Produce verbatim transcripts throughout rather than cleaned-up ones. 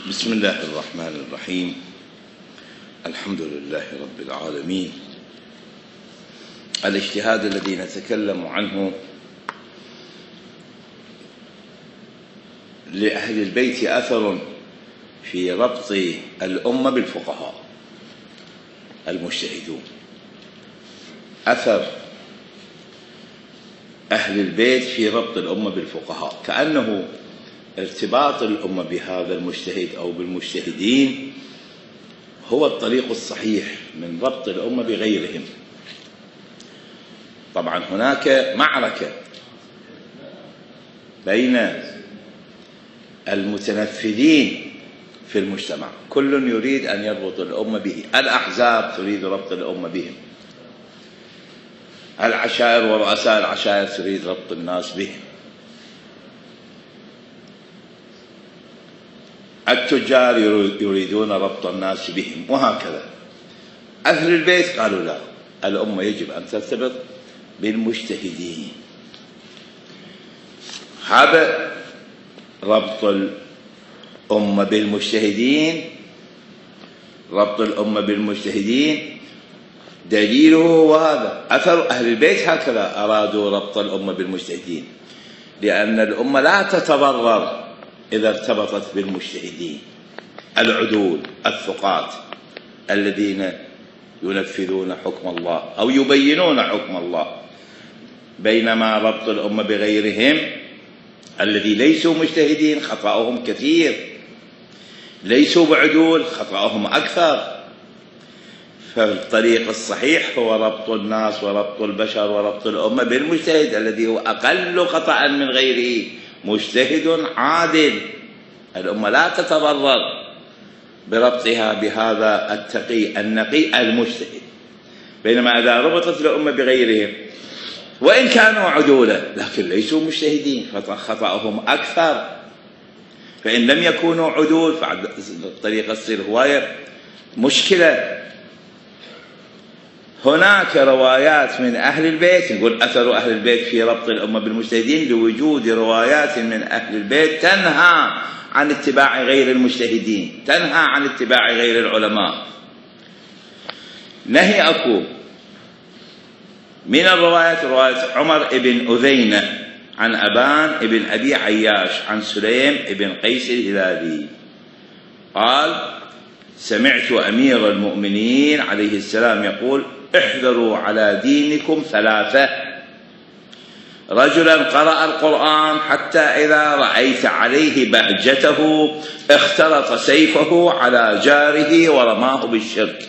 بسم الله الرحمن الرحيم. الحمد لله رب العالمين. الاجتهاد الذي نتكلم عنه لأهل البيت أثر في ربط الأمة بالفقهاء المجتهدون. أثر أهل البيت في ربط الأمة بالفقهاء، كأنه ارتباط الأمة بهذا المجتهد أو بالمجتهدين هو الطريق الصحيح من ربط الأمة بغيرهم. طبعا هناك معركة بين المتنفذين في المجتمع، كل يريد أن يربط الأمة به. الأحزاب تريد ربط الأمة بهم، العشائر ورؤساء العشائر تريد ربط الناس بهم، التجار يريدون ربط الناس بهم، وهكذا. أهل البيت قالوا لا، الأمة يجب أن ترتبط بالمجتهدين. هذا ربط الأمة بالمجتهدين، ربط الأمة بالمجتهدين دليله هو هذا. أثر أهل البيت هكذا أرادوا ربط الأمة بالمجتهدين، لأن الأمة لا تتضرر إذا ارتبطت بالمجتهدين العدول الثقات الذين ينفذون حكم الله أو يبينون حكم الله، بينما ربط الأمة بغيرهم الذي ليسوا مجتهدين خطأهم كثير، ليسوا بعدول خطأهم أكثر. فالطريق الصحيح هو ربط الناس وربط البشر وربط الأمة بالمجتهد الذي هو أقل خطأ من غيره، مجتهد عادل. الأمة لا تتضرر بربطها بهذا التقي النقي المجتهد، بينما إذا ربطت الأمة بغيرهم وإن كانوا عدولا لكن ليسوا مجتهدين فخطأهم أكثر. فإن لم يكونوا عدول فالطريقة تصير هواية مشكلة. هناك روايات من أهل البيت، نقول أثر أهل البيت في ربط الأمة بالمجتهدين لوجود روايات من أهل البيت تنهى عن اتباع غير المجتهدين، تنهى عن اتباع غير العلماء. نهي أكو من الروايات رواية عمر بن أذينة عن أبان بن أبي عياش عن سليم بن قيس الهلالي قال: سمعت أمير المؤمنين عليه السلام يقول: احذروا على دينكم ثلاثة: رجلا قرأ القرآن حتى إذا رأيت عليه بهجته اختلط سيفه على جاره ورماه بالشرك.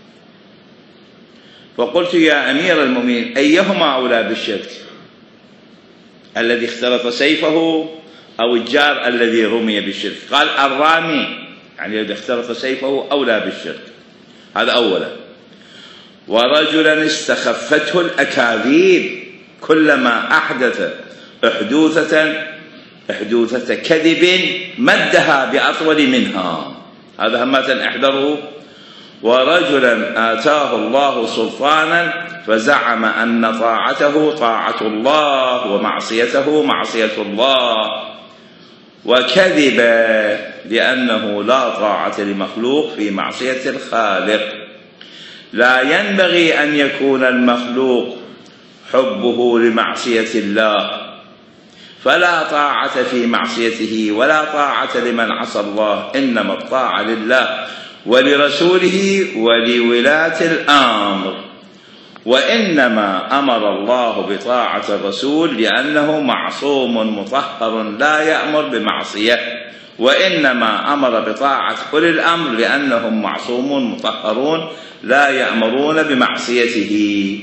فقلت: يا أمير المؤمنين، أيهما أولى بالشرك؟ الذي اختلط سيفه أو الجار الذي رمي بالشرك؟ قال: الرامي، يعني الذي اختلط سيفه أولى بالشرك. هذا أولا. ورجلا استخفته الأكاذيب، كلما أحدث أحدوثة أحدوثة كذب مدها بأطول منها. هذا همة احذروا. ورجلا آتاه الله سلطانا فزعم أن طاعته طاعة الله ومعصيته معصية الله، وكذب لأنه لا طاعة لمخلوق في معصية الخالق. لا ينبغي أن يكون المخلوق حبه لمعصية الله، فلا طاعة في معصيته ولا طاعة لمن عصى الله، إنما الطاعة لله ولرسوله ولولاة الأمر. وإنما أمر الله بطاعة الرسول لأنه معصوم مطهر لا يأمر بمعصية، وإنما أمر بطاعة أولي الأمر لأنهم معصومون مطهرون لا يأمرون بمعصيته.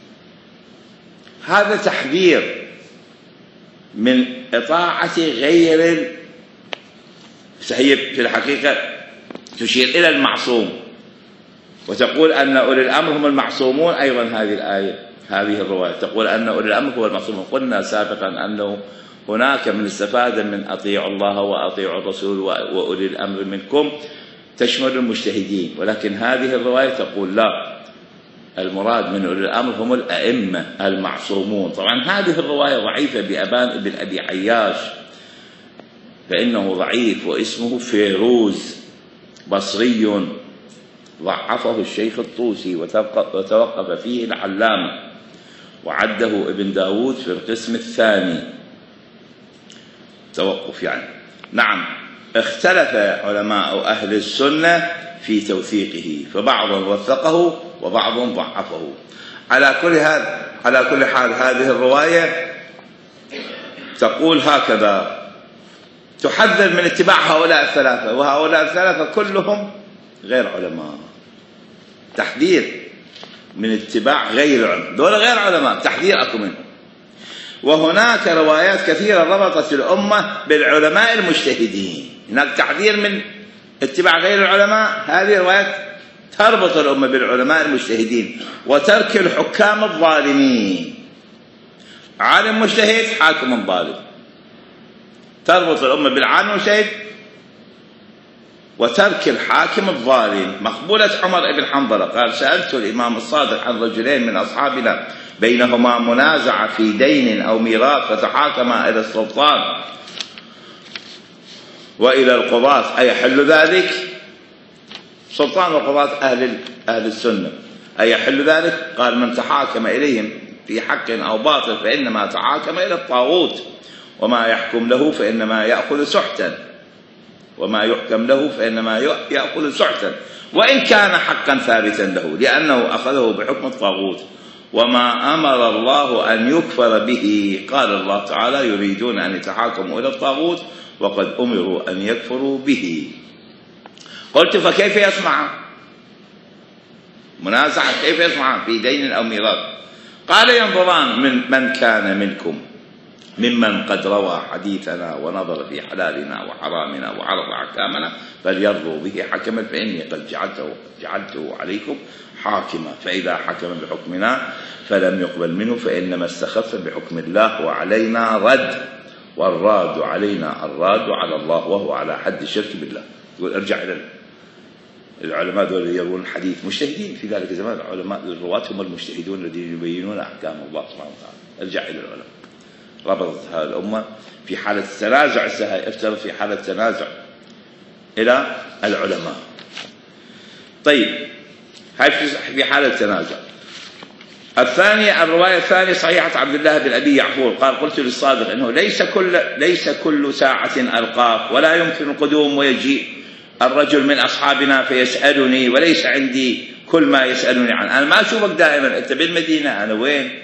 هذا تحذير من إطاعة غير، هي في الحقيقة تشير إلى المعصوم وتقول أن أولي الأمر هم المعصومون. أيضا هذه الآية هذه الرواية تقول أن أولي الأمر هو المعصومون. قلنا سابقا أنه هناك من استفاد من أطيعوا الله وأطيعوا الرسول وأولي الأمر منكم تشمل المجتهدين، ولكن هذه الرواية تقول لا، المراد من أولي الأمر هم الأئمة المعصومون. طبعا هذه الرواية ضعيفة بأبان بن أبي عياش، فإنه ضعيف واسمه فيروز بصري ضعفه الشيخ الطوسي وتوقف فيه العلامة وعده ابن داود في القسم الثاني توقف يعني. نعم، اختلف علماء أهل السنة في توثيقه، فبعض وثقه وبعض ضعفه. على كل هذا على كل حال هذه الرواية تقول هكذا: تحذر من اتباع هؤلاء الثلاثة، وهؤلاء الثلاثة كلهم غير علماء. تحذير من اتباع غير العلماء، دول غير علماء، تحذير أكو منهم. وهناك روايات كثيرة ربطت الأمة بالعلماء المجتهدين. هناك تحذير من اتباع غير العلماء، هذه روايات تربط الأمة بالعلماء المجتهدين وترك الحكام الظالمين. عالم مجتهد حاكم ظالم، تربط الأمة بالعالم المجتهد وترك الحاكم الظالم. مقبولة عمر بن حنظلة قال: سألت الإمام الصادق عن رجلين من أصحابنا بينهما منازعة في دين أو ميراث فتحاكما إلى السلطان وإلى القضاة أيحل ذلك؟ سلطان وقضاة أهل أهل السنة أيحل ذلك؟ قال: من تحاكم إليهم في حق أو باطل فإنما تحاكم إلى الطاغوت، وما يحكم له فإنما يأخذ سحتا وما يحكم له فإنما يأخذ سحتا وإن كان حقا ثابتا له، لأنه أخذه بحكم الطاغوت. وما أمر الله أن يكفر به. قال الله تعالى: يريدون أن يتحاكموا إلى الطاغوت وقد أمروا أن يكفروا به. قلت: فكيف يسمع منازعة؟ كيف يسمع في دين أو ميراث؟ قال: ينظران من من كان منكم ممن قد روى حديثنا ونظر في حلالنا وحرامنا وعرض أحكامنا فليرضوا به حكما، فإني قد جعلته, جعلته عليكم حاكما، فإذا حكم بحكمنا فلم يقبل منه فإنما استخف بحكم الله وعلينا رد، والراد علينا الراد على الله، وهو على حد الشرك بالله. يقول: ارجع إلى العلماء دول اللي يروون الحديث مجتهدين في ذلك الزمان، العلماء الرواة هم المجتهدون الذين يبينون أحكام الله سبحانه وتعالى. ارجع إلى العلماء. ربطت هذه الأمة في حالة تنازع، افترض في حالة تنازع إلى العلماء. طيب، هاي في حالة تنازع. الثانية، الرواية الثانية صحيحة عبد الله بن أبي يعفور قال: قلت للصادق إنه ليس كل ليس كل ساعة ألقاك، ولا يمكن القدوم ويجيء الرجل من أصحابنا فيسألني وليس عندي كل ما يسألني عنه. أنا ما أشوفك دائما، أنت بالمدينة، أنا وين؟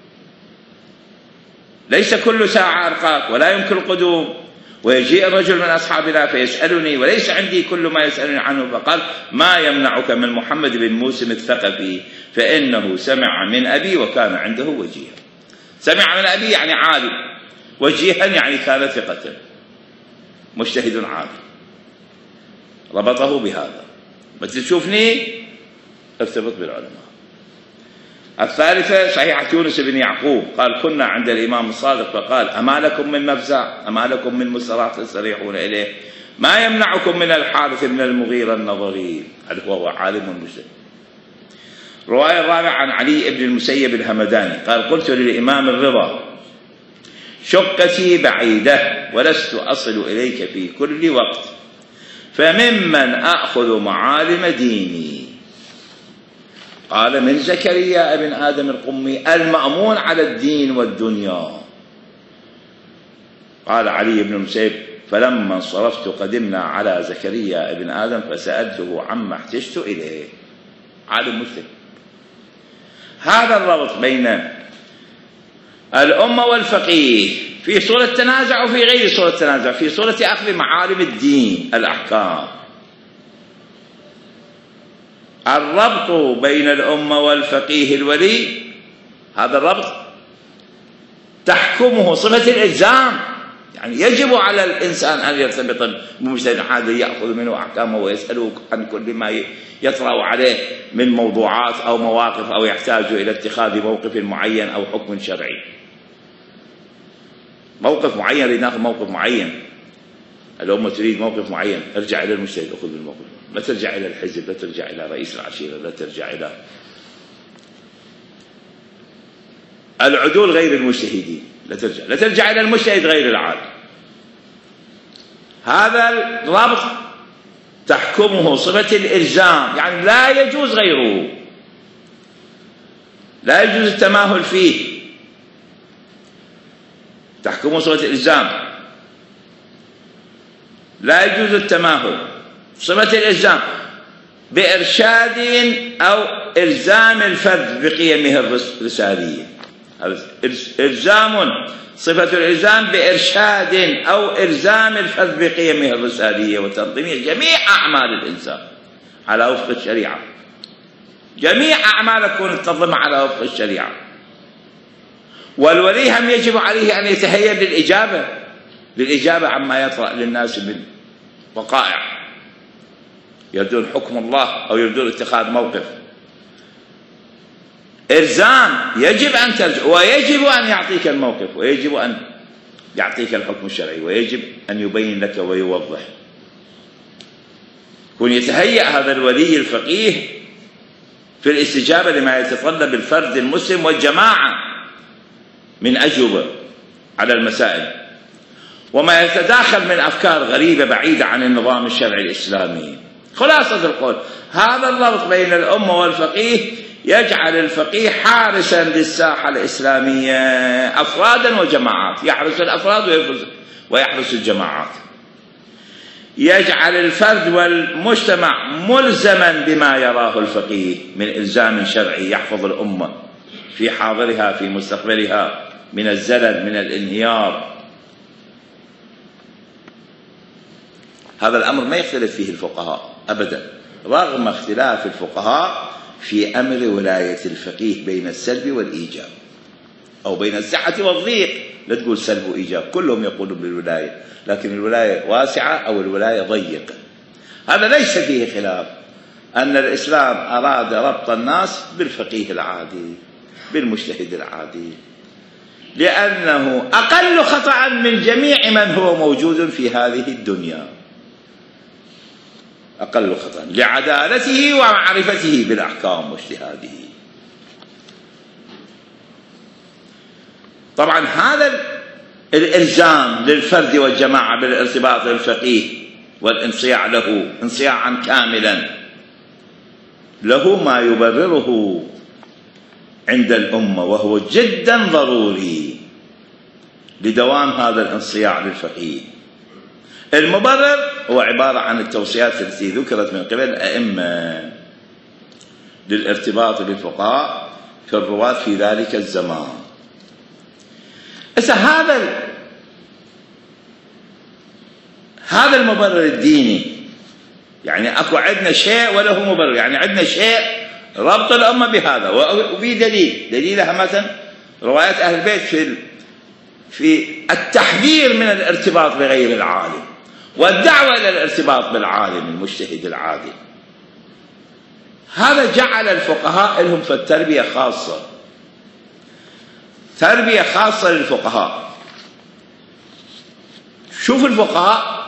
ليس كل ساعة ألقاك ولا يمكن القدوم ويجيء الرجل من أصحابنا فيسألني وليس عندي كل ما يسألني عنه. فقال: ما يمنعك من محمد بن موسم الثقفي فإنه سمع من أبي وكان عنده وجيها. سمع من أبي يعني عالم، وجيها يعني كان ثقة مجتهد عالم. ربطه بهذا. بس تشوفني ارتبط بالعلماء. الثالثة صحيحة يونس بن يعقوب قال: كنا عند الإمام الصادق فقال: أما لكم من مفزع؟ أما لكم من مسرات تستريحون إليه؟ ما يمنعكم من الحارث من المغيرة النظري؟ وهو عالم مسلم. رواية الرابعة عن علي بن المسيب الهمداني قال: قلت للإمام الرضا: شقتي بعيدة ولست أصل إليك في كل وقت، فممن أخذ معالم ديني؟ قال: من زكريا ابن آدم القمي المأمون على الدين والدنيا. قال علي بن المسيب: فلما انصرفت قدمنا على زكريا ابن آدم فسألته عما احتجت إليه. عالم مسلم. هذا الربط بين الأمة والفقيه في صورة تنازع وفي غير صورة تنازع، في صورة أخذ معالم الدين الأحكام. الربط بين الأمة والفقيه الولي، هذا الربط تحكمه صفة الإلزام، يعني يجب على الإنسان أن يرتبط بمجتهد هذا يأخذ منه أحكامه ويسأله عن كل ما يطرأ عليه من موضوعات أو مواقف أو يحتاج إلى اتخاذ موقف معين أو حكم شرعي. موقف معين، لنأخذ موقف معين. الأمة تريد موقف معين، ارجع إلى المجتهد أخذ بالموقف، لا ترجع إلى الحزب، لا ترجع إلى رئيس العشيرة، لا ترجع إلى العدول غير المجتهدين، لا ترجع لا ترجع إلى المجتهد غير العالم. هذا الربط تحكمه صفة الإلزام، يعني لا يجوز غيره، لا يجوز التماهل فيه، تحكمه صفة الإلزام، لا يجوز التماهل، صفة الإلزام بإرشاد أو إلزام الفرد بقيمه الرسالية. إلزام، صفة الإلزام بإرشاد أو إلزام الفرد بقيمه الرسالية وتنظيم جميع أعمال الإنسان على وفق الشريعة، جميع أعمال تكون تنظم على وفق الشريعة. والولي هم يجب عليه أن يتهيأ للإجابة للإجابة عما يطرأ للناس من وقائع يردون حكم الله أو يردون اتخاذ موقف. إلزام، يجب أن ترجع، ويجب أن يعطيك الموقف، ويجب أن يعطيك الحكم الشرعي، ويجب أن يبين لك ويوضح. يكون يتهيأ هذا الولي الفقيه في الاستجابة لما يتطلب الفرد المسلم والجماعة من أجوبة على المسائل، وما يتداخل من أفكار غريبة بعيدة عن النظام الشرعي الإسلامي. خلاصة القول، هذا الربط بين الأمة والفقيه يجعل الفقيه حارسا للساحة الإسلامية أفرادا وجماعات، يحرس الأفراد ويحرس الجماعات، يجعل الفرد والمجتمع ملزما بما يراه الفقيه من إلزام شرعي يحفظ الأمة في حاضرها في مستقبلها من الزلل من الانهيار. هذا الأمر ما يختلف فيه الفقهاء أبدا، رغم اختلاف الفقهاء في أمر ولاية الفقيه بين السلب والإيجاب، أو بين السعة والضيق. لا تقول سلب وإيجاب، كلهم يقولون بالولاية، لكن الولاية واسعة أو الولاية ضيقة. هذا ليس فيه خلاف، أن الإسلام أراد ربط الناس بالفقيه العادي بالمجتهد العادي، لأنه أقل خطأ من جميع من هو موجود في هذه الدنيا، أقل خطأ لعدالته ومعرفته بالأحكام واجتهاده. طبعا هذا الإلزام للفرد والجماعة بالارتباط بالفقيه والانصياع له انصياعا كاملا له ما يبرره عند الأمة، وهو جدا ضروري لدوام هذا الانصياع للفقيه. المبرر هو عبارة عن التوصيات التي ذكرت من قبل الأئمة للارتباط بالفقهاء في الرواة في ذلك الزمان. إذا هذا هذا المبرر الديني، يعني أكو عندنا شيء وله مبرر، يعني عندنا شيء ربط الأمة بهذا، وفي دليل دليلها مثلا روايات أهل البيت في في التحذير من الارتباط بغير العالم والدعوة إلى الارتباط بالعالم المجتهد العادل. هذا جعل الفقهاء لهم في التربية خاصة، تربية خاصة للفقهاء. شوف الفقهاء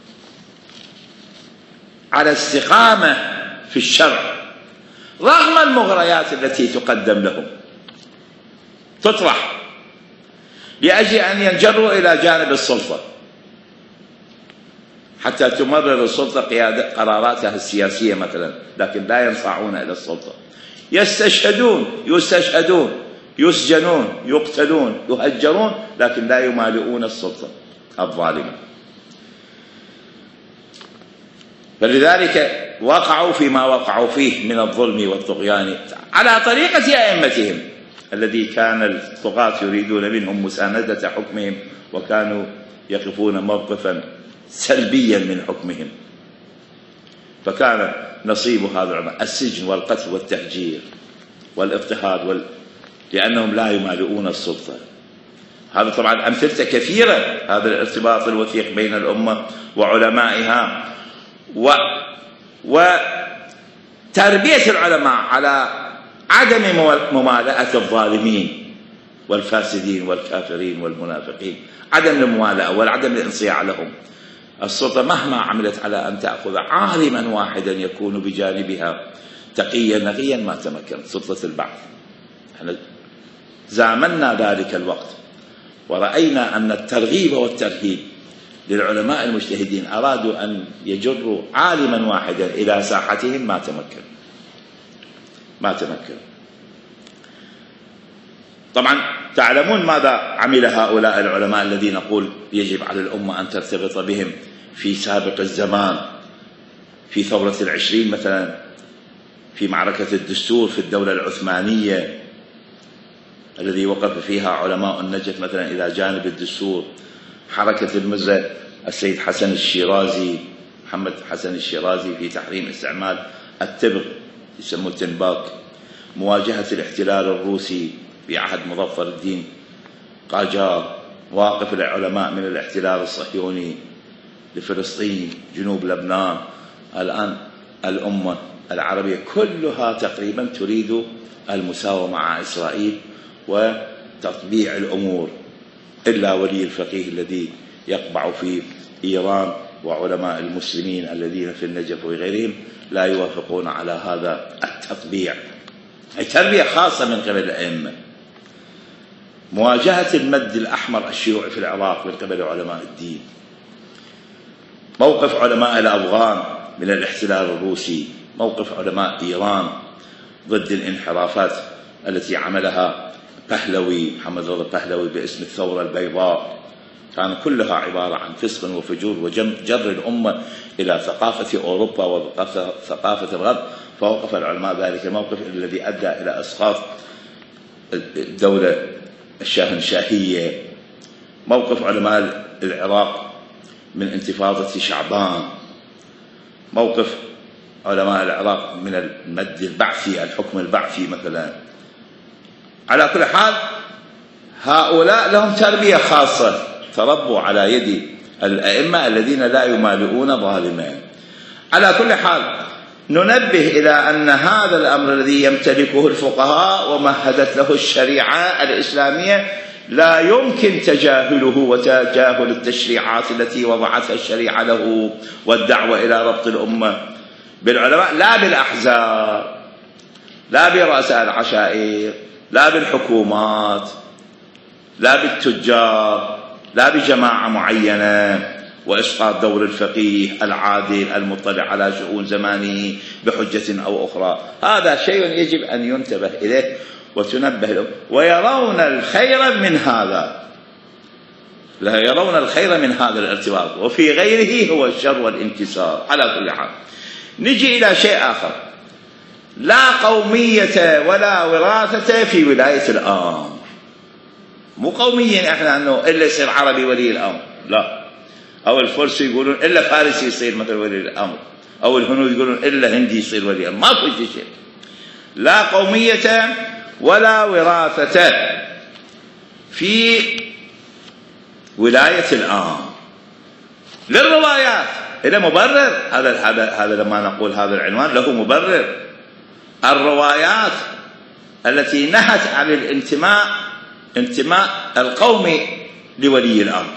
على استقامة في الشرع رغم المغريات التي تقدم لهم تطرح لأجل أن ينجروا إلى جانب السلطة حتى تمرر السلطة قيادة قراراتها السياسية مثلا، لكن لا ينصاعون إلى السلطة، يستشهدون يستشهدون يسجنون يقتلون يهجرون، لكن لا يمالئون السلطة الظالمة. فلذلك وقعوا فيما وقعوا فيه من الظلم والطغيان على طريقة أئمتهم الذي كان الطغاة يريدون منهم مساندة حكمهم، وكانوا يقفون موقفا سلبيا من حكمهم، فكان نصيب هذا العلماء السجن والقتل والتهجير والاضطهاد وال... لأنهم لا يمالئون السلطة. هذا طبعا أمثلته كثيرة، هذا الارتباط الوثيق بين الأمة وعلمائها و... وتربية العلماء على عدم ممالأة الظالمين والفاسدين والكافرين والمنافقين، عدم الممالأة والعدم الانصياع لهم. السلطة مهما عملت على أن تأخذ عالما واحدا يكون بجانبها تقيا نقيا ما تمكن سلطة البعث. احنا زامنا ذلك الوقت ورأينا أن الترغيب والترهيب للعلماء المجتهدين أرادوا أن يجروا عالما واحدا إلى ساحتهم ما تمكن ما تمكن طبعا تعلمون ماذا عمل هؤلاء العلماء الذين نقول يجب على الأمة أن ترتبط بهم في سابق الزمان، في ثورة العشرين مثلا، في معركة الدستور في الدولة العثمانية الذي وقف فيها علماء النجف مثلا إلى جانب الدستور، حركة المرزا السيد حسن الشيرازي محمد حسن الشيرازي في تحريم استعمال التبغ يسموه التنباك، مواجهة الاحتلال الروسي في عهد مظفر الدين قاجار، مواقف العلماء من الاحتلال الصهيوني لفلسطين، جنوب لبنان. الآن الأمة العربية كلها تقريبا تريد المساومة مع إسرائيل وتطبيع الأمور، إلا ولي الفقيه الذي يقبع في إيران وعلماء المسلمين الذين في النجف وغيرهم لا يوافقون على هذا التطبيع. أي تربية خاصة من قبل الأئمة. مواجهة المد الأحمر الشيوعي في العراق من قبل علماء الدين، موقف علماء الأفغان من الاحتلال الروسي، موقف علماء إيران ضد الانحرافات التي عملها بهلوي محمد رضا بهلوي باسم الثورة البيضاء، كان كلها عبارة عن فسق وفجور وجر الأمة إلى ثقافة أوروبا وثقافة الغرب، فوقف العلماء ذلك الموقف الذي أدى إلى إسقاط الدولة الشاهنشاهية. موقف علماء العراق من انتفاضة شعبان، موقف علماء العراق من المد البعثي الحكم البعثي مثلا. على كل حال هؤلاء لهم تربية خاصة، تربوا على يد الأئمة الذين لا يمالئون ظالما. على كل حال ننبه إلى أن هذا الأمر الذي يمتلكه الفقهاء ومهدت له الشريعة الإسلامية لا يمكن تجاهله وتجاهل التشريعات التي وضعتها الشريعة له، والدعوة إلى ربط الأمة بالعلماء لا بالأحزاب، لا برؤساء العشائر، لا بالحكومات، لا بالتجار، لا بجماعة معينة، وإسقاط دور الفقيه العادل المطلع على شؤون زمانه بحجة أو أخرى. هذا شيء يجب أن ينتبه إليه وتنبه له، ويرون الخير من هذا، لا يرون الخير من هذا الارتباط، وفي غيره هو الشر والانكسار. على كل حال نجي إلى شيء آخر، لا قومية ولا وراثة في ولاية الأمر. مو قوميين احنا انه الا يصير عربي ولي الامر، لا، او الفرس يقولون الا فارسي يصير مثل ولي الامر، او الهنود يقولون الا هندي يصير ولي الامر. ما في شيء، لا قومية ولا وراثة في ولاية الأمر. للروايات إلى مبرر، هذا هذا هذا لما نقول هذا العنوان له مبرر. الروايات التي نهت عن الانتماء انتماء القومي لولي الأمر،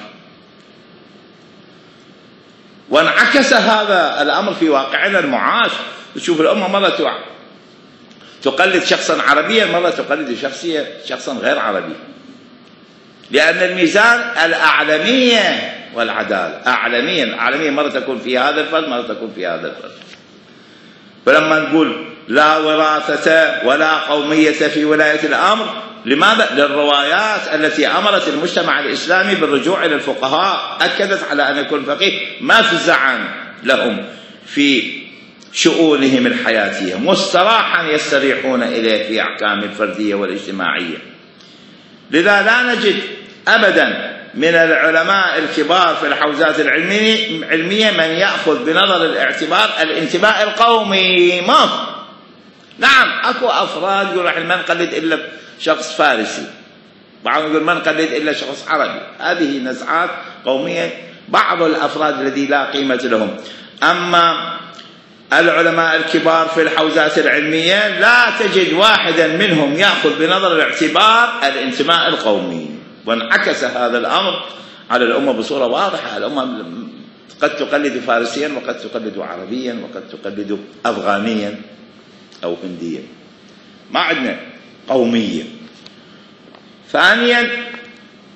وانعكس هذا الأمر في واقعنا المعاش. تشوف الأمة مرة تقلد شخصا عربيا، مرة تقلد شخصية شخصا غير عربي، لأن الميزان الأعلمية والعدالة. أعلميا الأعلمية مرة تكون في هذا الفرد، مرة تكون في هذا الفرد. فلما نقول لا وراثة ولا قومية في ولاية الأمر، لماذا؟ للروايات التي أمرت المجتمع الإسلامي بالرجوع إلى الفقهاء، أكدت على أن يكون فقيه ما فزعا لهم في شؤونهم الحياتية، مستراحا يستريحون إليه في أحكام الفردية والاجتماعية. لذا لا نجد أبدا من العلماء الكبار في الحوزات العلمية من يأخذ بنظر الاعتبار الانتماء القومي. ما نعم أكو أفراد يقول احنا ما نقلد إلا شخص فارسي، بعضهم يقول ما نقلد إلا شخص عربي. هذه نزعات قومية بعض الأفراد الذي لا قيمة لهم. أما العلماء الكبار في الحوزات العلمية لا تجد واحدا منهم يأخذ بنظر الاعتبار الانتماء القومي، وانعكس هذا الأمر على الأمة بصورة واضحة. الأمة قد تقلد فارسيا، وقد تقلد عربيا، وقد تقلد أفغانيا أو هنديا، ما عندنا قومية. ثانيا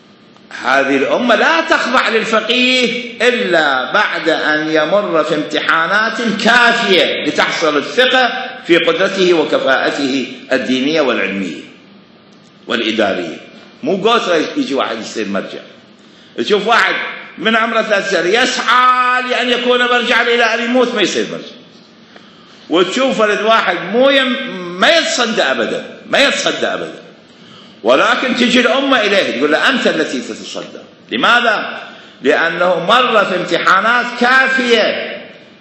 هذه الأمة لا تخضع للفقيه إلا بعد أن يمر في امتحانات كافية لتحصل الثقة في قدرته وكفاءته الدينية والعلمية والإدارية. مو قوتر يجي واحد يصير مرجع. تشوف واحد من عمره ثلاث سنين يسعى لأن يكون مرجعا إلى أن يموت ما يصير مرجع. وتشوف فرد واحد مو يم ما يتصدى أبدا ما يتصدى أبدا، ولكن تجي الأمة إليه تقول له أنت التي تتصدى. لماذا؟ لأنه مر في امتحانات كافية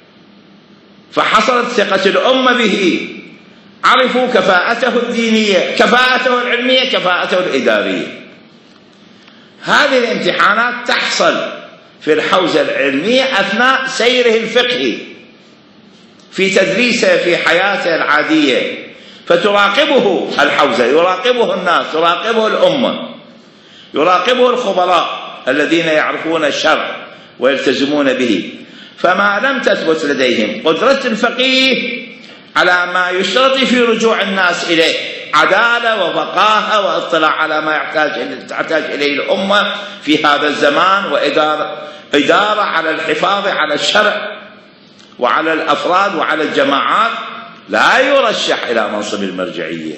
فحصلت ثقة الأمة به، عرفوا كفاءته الدينية، كفاءته العلمية، كفاءته الإدارية. هذه الامتحانات تحصل في الحوزة العلمية أثناء سيره الفقهي في تدريسه في حياته العادية، فتراقبه الحوزة، يراقبه الناس، يراقبه الأمة، يراقبه الخبراء الذين يعرفون الشرع ويلتزمون به. فما لم تثبت لديهم قدرة الفقيه على ما يشترط في رجوع الناس إليه، عدالة وفقاهة واطلاع على ما يحتاج تحتاج إليه الأمة في هذا الزمان، وإدارة إدارة على الحفاظ على الشرع وعلى الأفراد وعلى الجماعات، لا يرشح إلى منصب المرجعية.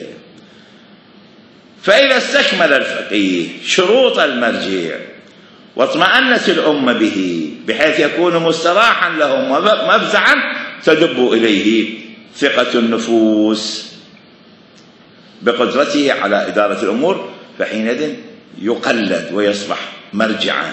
فإذا استكمل الفقيه شروط المرجع واطمأنت الأمة به بحيث يكون مستراحا لهم ومفزعا، تدب إليه ثقة النفوس بقدرته على إدارة الأمور، فحينئذ يقلد ويصبح مرجعا.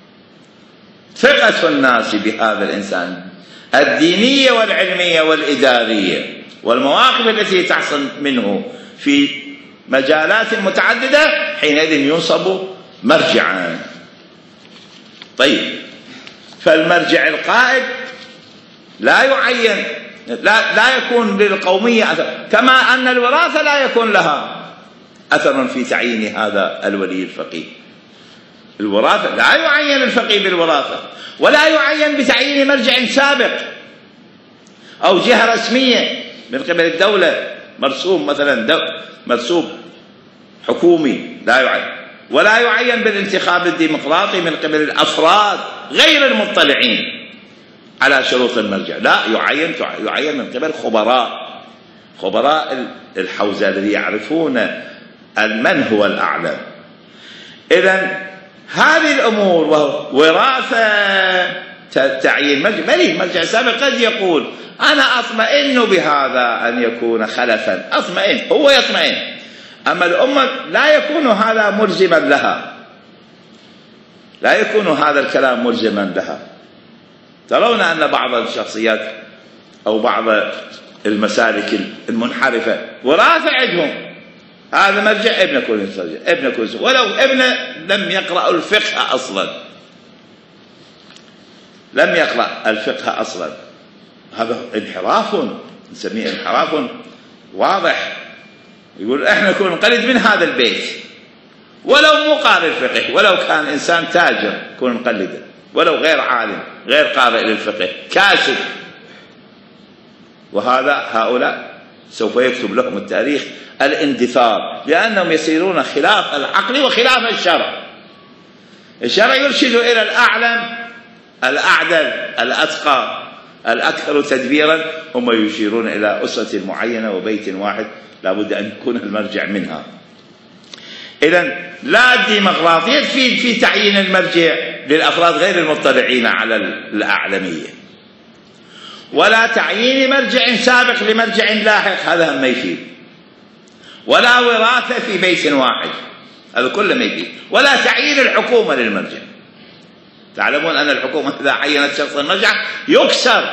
ثقة الناس بهذا الإنسان الدينية والعلمية والإدارية والمواقف التي تحصل منه في مجالات متعددة، حينئذ ينصب مرجعا. طيب، فالمرجع القائد لا يعين، لا, لا يكون للقومية أثر، كما أن الوراثة لا يكون لها أثر في تعيين هذا الولي الفقيه. الوراثة لا يعين الفقيه بالوراثة، ولا يعين بتعيين مرجع سابق أو جهة رسمية من قبل الدولة، مرسوم مثلا مرسوم حكومي لا يعين، ولا يعين بالانتخاب الديمقراطي من قبل الأفراد غير المطلعين على شروط المرجع، لا يعين يعين من قبل خبراء خبراء الحوزة الذين يعرفون من هو الأعلم. إذن هذه الأمور وراثة تعيين مرجع. مليه مرجع سابق قد يقول أنا أطمئن بهذا أن يكون خلفا، أطمئن، هو يطمئن، أما الأمة لا يكون هذا ملزما لها، لا يكون هذا الكلام ملزما لها. ترون أن بعض الشخصيات أو بعض المسالك المنحرفة وراثة عندهم هذا مرجع ابن كل ابن كل ولو ابن لم يقرأ الفقه أصلا، لم يقرأ الفقه أصلا، هذا انحراف نسميه انحراف واضح. يقول احنا نكون نقلد من هذا البيت ولو مو قارئ الفقه، ولو كان إنسان تاجر نكون نقلده، ولو غير عالم غير قارئ للفقه كاسب. وهذا هؤلاء سوف يكتب لهم التاريخ الاندثار، لأنهم يسيرون خلاف العقل وخلاف الشرع. الشرع يرشد إلى الأعلم الأعدل الأتقى الأكثر تدبيرا، هم يشيرون إلى أسرة معينة وبيت واحد لا بد أن يكون المرجع منها. إذن لا ديمقراطية في في تعيين المرجع للأفراد غير المطلعين على الأعلمية، ولا تعيين مرجع سابق لمرجع لاحق، هذا ما يفيد، ولا وراثة في بيت واحد، هذا كله ما يفيد، ولا تعيين الحكومة للمرجع. تعلمون أن الحكومة إذا عينت شخص المرجع يكسر،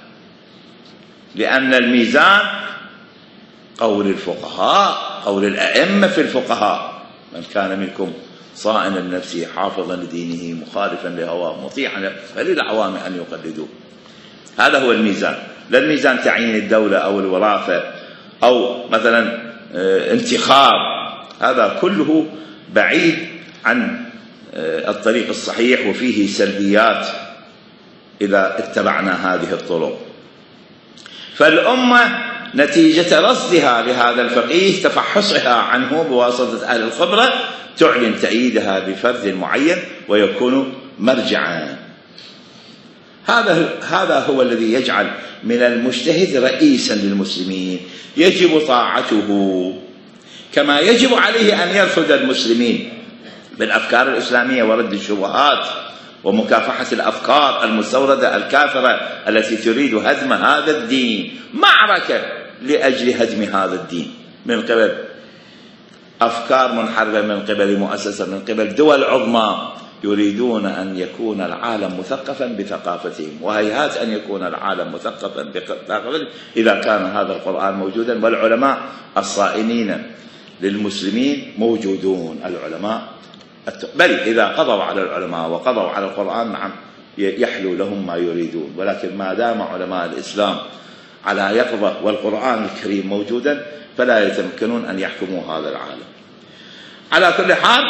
لأن الميزان قول الفقهاء، قول الأئمة في الفقهاء: من كان منكم صائما لنفسه حافظا لدينه مخالفا لهواه مطيعا فللعوام أن يقلدوه. هذا هو الميزان، لا الميزان تعيين الدولة أو الوراثة أو مثلا انتخاب، هذا كله بعيد عن الطريق الصحيح وفيه سلبيات إذا اتبعنا هذه الطرق. فالأمة نتيجة رصدها لهذا الفقيه تفحصها عنه بواسطة أهل الخبرة تعلن تأييدها بفرد معين ويكون مرجعا. هذا هذا هو الذي يجعل من المجتهد رئيسا للمسلمين، يجب طاعته، كما يجب عليه أن يرفض المسلمين بالأفكار الإسلامية ورد الشبهات ومكافحة الأفكار المستوردة الكافرة التي تريد هدم هذا الدين، معركة لأجل هدم هذا الدين من قبل أفكار منحرفة، من قبل مؤسسة، من قبل دول عظمى يريدون أن يكون العالم مثقفا بثقافتهم، وهيهات أن يكون العالم مثقفا بثقافتهم إذا كان هذا القرآن موجودا والعلماء الصائنين للمسلمين موجودون. العلماء بل إذا قضوا على العلماء وقضوا على القرآن نعم يحلو لهم ما يريدون، ولكن ما دام علماء الإسلام على يقظة والقرآن الكريم موجودا فلا يتمكنون أن يحكموا هذا العالم. على كل حال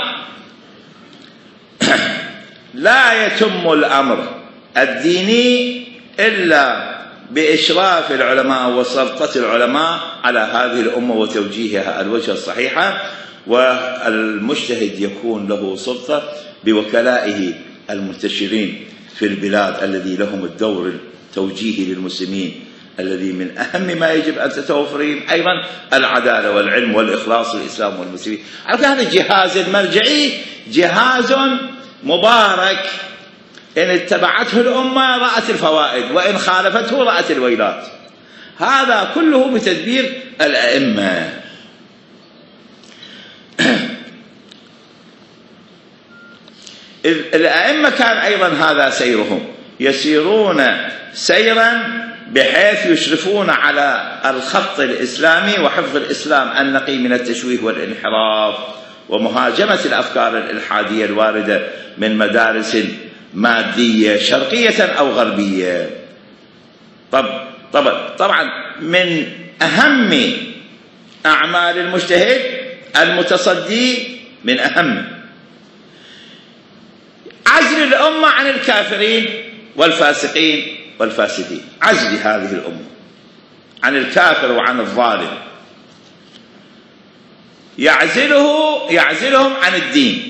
لا يتم الأمر الديني إلا بإشراف العلماء وسلطة العلماء على هذه الأمة وتوجيهها الوجه الصحيحة، والمجتهد يكون له سلطة بوكلائه المنتشرين في البلاد الذي لهم الدور التوجيهي للمسلمين الذي من أهم ما يجب أن تتوفر أيضا العدالة والعلم والإخلاص للإسلام والمسلمين. هذا الجهاز المرجعي جهاز مبارك، إن اتبعته الأمة رأت الفوائد وإن خالفته رأت الويلات. هذا كله بتدبير الأئمة. الأئمة كان أيضا هذا سيرهم، يسيرون سيرا بحيث يشرفون على الخط الإسلامي وحفظ الإسلام النقي من التشويه والانحراف ومهاجمة الأفكار الإلحادية الواردة من مدارس مادية شرقية أو غربية. طب طبعا طبعا من أهم أعمال المجتهد المتصدي، من أهم عزل الأمة عن الكافرين والفاسقين والفاسدين، عزل هذه الأمة عن الكافر وعن الظالم، يعزله يعزلهم عن الدين.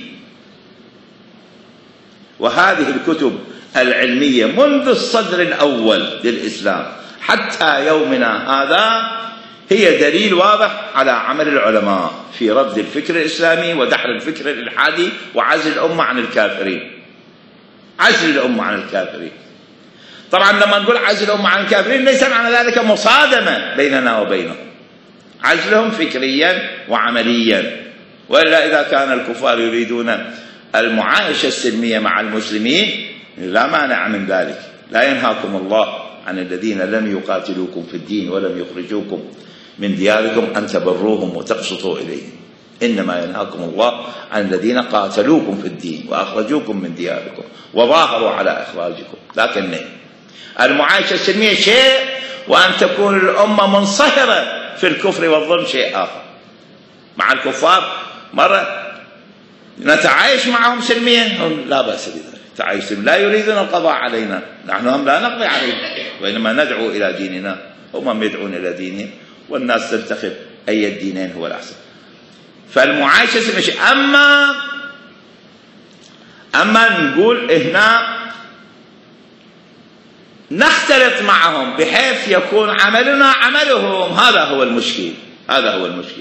وهذه الكتب العلمية منذ الصدر الأول للإسلام حتى يومنا هذا هي دليل واضح على عمل العلماء في رد الفكر الإسلامي ودحر الفكر الإلحادي وعزل الأمة عن الكافرين، عزل الأمة عن الكافرين. طبعا لما نقول عزل الأمة عن الكافرين ليس معنى ذلك مصادمة بيننا وبينهم، عزلهم فكريا وعمليا. وإلا إذا كان الكفار يريدون المعايشة السلمية مع المسلمين لا مانع من ذلك. لا ينهاكم الله عن الذين لم يقاتلوكم في الدين ولم يخرجوكم من دياركم أن تبروهم وتقسطوا إليهم، إنما ينهاكم الله عن الذين قاتلوكم في الدين وأخرجوكم من دياركم وظاهروا على إخراجكم. لكن المعايشة السلمية شيء، وأن تكون الأمة منصهرة في الكفر والظلم شيء آخر. مع الكفار مرة نتعايش معهم سلميا، لا بأس بذلك، تعايش لا يريدون القضاء علينا، نحن هم لا نقضي عليهم، وإنما ندعو إلى ديننا، هم يدعون إلى دينهم، والناس تنتخب أي الدينين هو الأحسن. فالمعايشة سلمية. أما أما نقول هنا نختلط معهم بحيث يكون عملنا عملهم، هذا هو المشكل، هذا هو المشكل.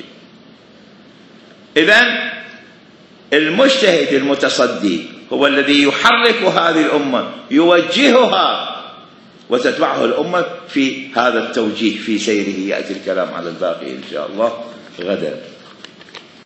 إذن المجتهد المتصدي هو الذي يحرك هذه الأمة، يوجهها وتتبعه الأمة في هذا التوجيه في سيره. يأتي الكلام على الباقي إن شاء الله غدا.